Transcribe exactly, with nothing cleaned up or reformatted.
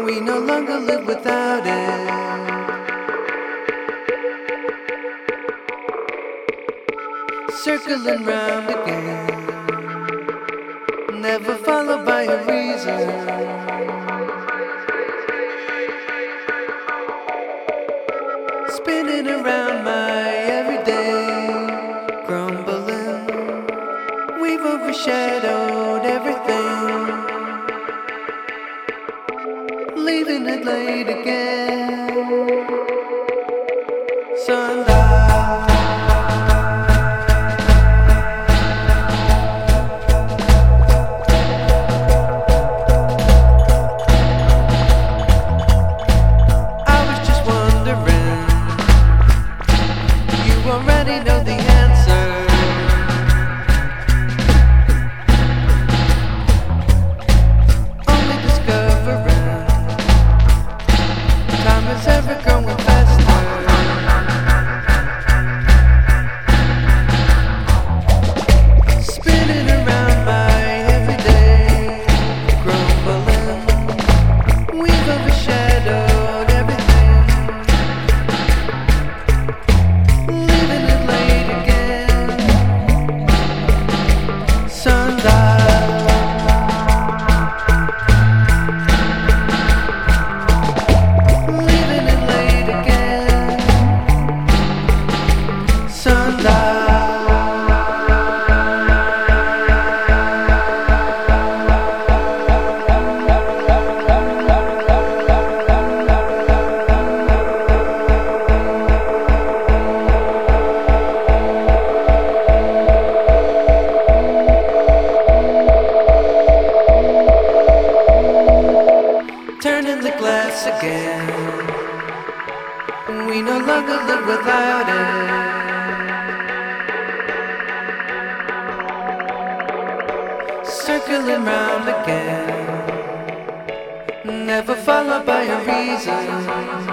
We no longer live without it. Circling round again, never followed by a reason. Spinning around my everyday, crumbling. We've overshadowed everything, leaving it late again. Sunlight. Already know the answer. Only discovering time is ever going faster. Spinning around my everyday, crumbling. We've overshadowed everything, leaving it late again. Sunlight. Leaving it late again. Sunlight. Turning the glass again, we no longer live without it. Circling round again, never followed by a reason.